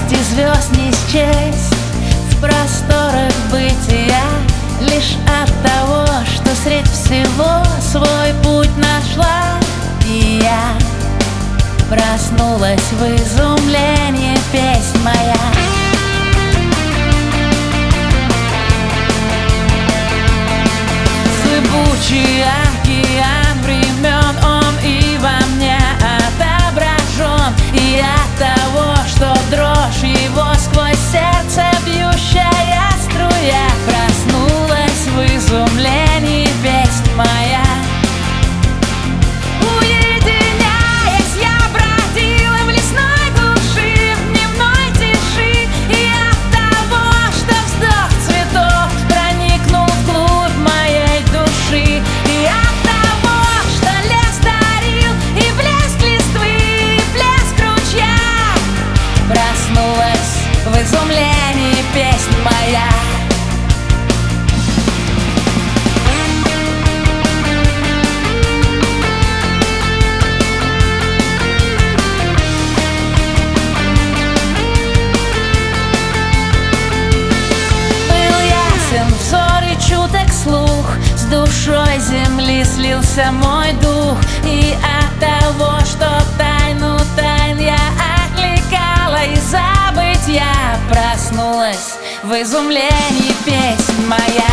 и звезд не счесть в просторах бытия, лишь от того, что средь всего свой путь нашла. И я проснулась в изумлении, песнь моя. Зыбучий океан времен, он и во мне отображен. И от того, что дрожь его сквозь сердце бьющая струя, проснулась в изумлении, песнь моя. Уединяясь, я бродила в лесной глуши, в дневной тиши. И от того, что вздох цветов проникнул вглубь моей души, и от того, что лес дарил и блеск листвы, и плеск ручья, проснулась в изумлении, песнь моя. Взор и чуток слух, с душой земли слился мой дух. И от того, что тайну тайн я окликала из забытья, проснулась в изумлении, песнь моя.